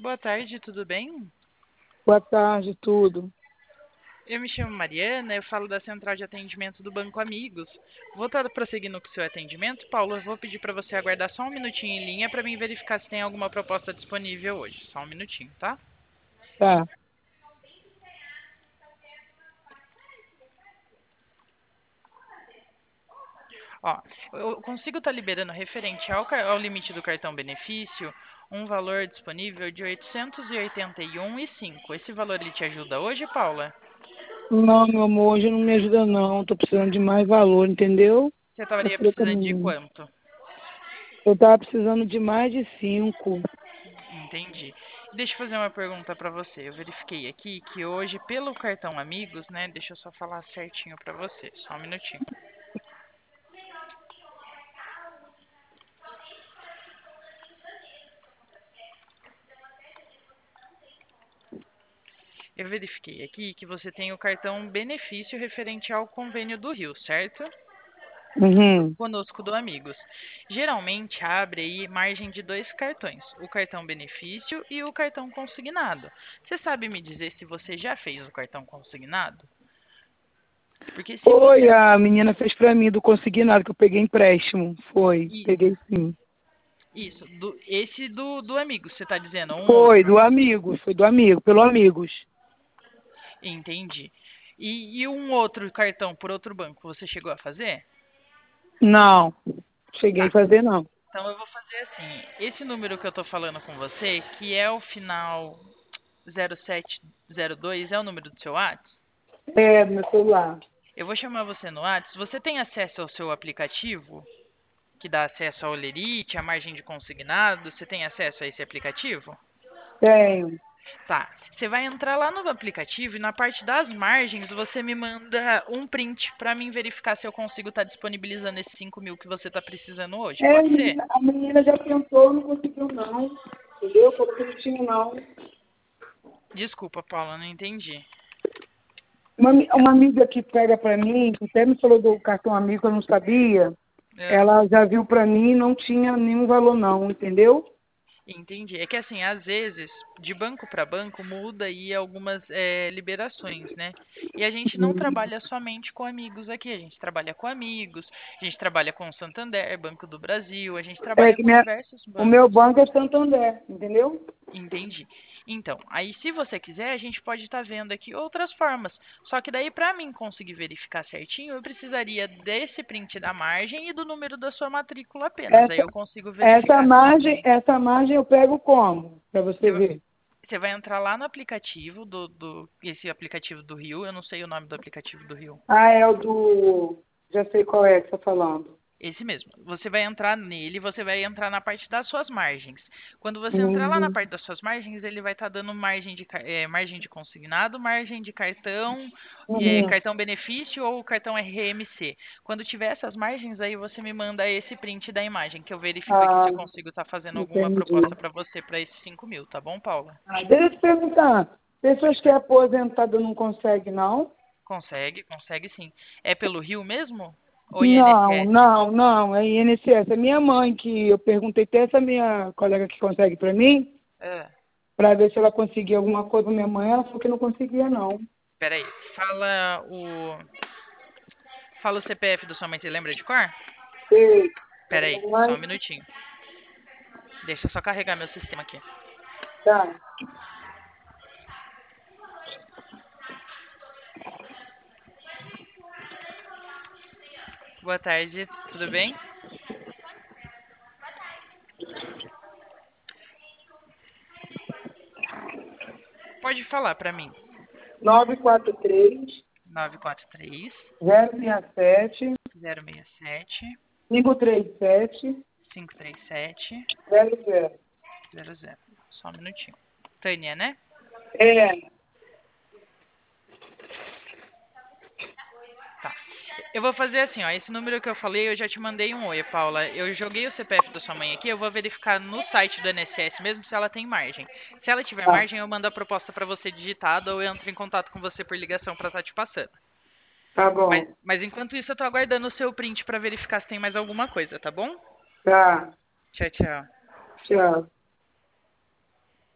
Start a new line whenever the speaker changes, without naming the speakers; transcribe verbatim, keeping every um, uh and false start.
Boa tarde, tudo bem?
Boa tarde, tudo.
Eu me chamo Mariana, eu falo da central de atendimento do Banco Amigos. Vou estar prosseguindo com o seu atendimento. Paulo, eu vou pedir para você aguardar só um minutinho em linha para mim verificar se tem alguma proposta disponível hoje. Só um minutinho, tá?
Tá.
Ó, eu consigo estar liberando referente ao, car- ao limite do cartão benefício um valor disponível de oitocentos e oitenta e um e cinco. Esse valor ele te ajuda hoje, Paula?
Não, meu amor, hoje não me ajuda não. Tô precisando de mais valor, entendeu?
Você
Eu
estaria
falei pra
precisando de
menina.
quanto?
Eu tava precisando de mais de cinco.
Entendi. Deixa eu fazer uma pergunta para você. Eu verifiquei aqui que hoje, pelo cartão Amigos, né? Deixa eu só falar certinho para você. Só um minutinho. Eu verifiquei aqui que você tem o cartão benefício referente ao convênio do Rio, certo?
Uhum.
Conosco do Amigos. Geralmente abre aí margem de dois cartões, o cartão benefício e o cartão consignado. Você sabe me dizer se você já fez o cartão consignado? Porque se
Foi,
você
a menina fez pra mim do consignado, que eu peguei empréstimo. Foi,
isso,
peguei sim.
isso, do, esse do, do Amigos, você está dizendo, ou um
Foi,
outro?
do amigo, foi do amigo, pelo amigos.
Entendi. E, e um outro cartão por outro banco, você chegou a fazer?
Não, cheguei a
Tá.
fazer não.
Então eu vou fazer assim. Esse número que eu tô falando com você, que é o final zero sete zero dois, é o número do seu WhatsApp?
É, do meu celular.
Eu vou chamar você no WhatsApp. Você tem acesso ao seu aplicativo, que dá acesso ao Lerite, à margem de consignado? Você tem acesso a esse aplicativo?
Tenho.
Tá. Você vai entrar lá no aplicativo e na parte das margens você me manda um print para mim verificar se eu consigo estar disponibilizando esses cinco mil que você está precisando hoje.
É, a
Pode ser?
menina, a menina já tentou, não conseguiu não. Entendeu? Falou que não tinha não.
Desculpa, Paula, não entendi.
Uma, ami- uma amiga que pega pra mim, que até me falou do cartão amigo, eu não sabia.
É,
Ela já viu pra mim e não tinha nenhum valor não, entendeu?
entendi. É que assim, às vezes, de banco para banco, muda aí algumas é, liberações, né? E a gente não
Hum.
trabalha somente com amigos aqui, a gente trabalha com amigos, a gente trabalha com o Santander, Banco do Brasil, a gente
É
trabalha
que
com
minha,
diversos
o meu
bancos.
banco é Santander, entendeu?
Entendi. Então, aí se você quiser, a gente pode estar vendo aqui outras formas. Só que daí, para mim conseguir verificar certinho, eu precisaria desse print da margem e do número da sua matrícula apenas. Aí
Essa,
eu consigo
essa
verificar se
margem, essa margem eu pego como? Pra você
você va-
ver.
você vai entrar lá no aplicativo do, do esse aplicativo do Rio. Eu não sei o nome do aplicativo do Rio.
Ah, é o do. Já sei qual é que você tá falando.
Esse mesmo. Você vai entrar nele, você vai entrar na parte das suas margens. Quando você entrar lá na
Uhum.
parte das suas margens, ele vai estar dando margem de, ca- eh, margem de consignado, margem de cartão, eh,
Uhum.
cartão benefício ou cartão R M C. Quando tiver essas margens, aí você me manda esse print da imagem, que eu verifico aqui se
Ah,
eu consigo estar fazendo alguma
entendi.
proposta para você para esses cinco mil, tá bom, Paula?
Ah, deixa eu te perguntar. Pessoas que é aposentada não conseguem, não?
Consegue, consegue sim. É pelo Rio mesmo? Ou
Não,
I N S S?
não, não, é I N S S. É minha mãe que eu perguntei até essa minha colega que consegue para mim,
Ah,
para ver se ela conseguia alguma coisa. Minha mãe, ela falou que não conseguia, não.
peraí. Fala o, fala o C P F da sua mãe, você lembra de cor?
Sei.
Pera aí, só um
Mas,
minutinho. Deixa eu só carregar meu sistema aqui.
tá.
Boa tarde, tudo bem? Pode falar pra mim.
nove quatro três,
nove quatro três,
zero seis sete,
zero seis sete,
cinco três sete,
cinco três sete,
zero zero.
zero zero. Só um minutinho. Tânia, né?
É,
Tá. Eu vou fazer assim, ó. Esse número que eu falei, eu já te mandei um oi, Paula. Eu joguei o C P F da sua mãe aqui, eu vou verificar no site do I N S S mesmo se ela tem margem. Se ela tiver
tá,
margem, eu mando a proposta pra você digitada ou eu entro em contato com você por ligação pra estar te passando.
tá
Mas,
bom.
mas enquanto isso, eu tô aguardando o seu print pra verificar se tem mais alguma coisa, tá bom?
Tá,
Tchau, tchau.
tchau.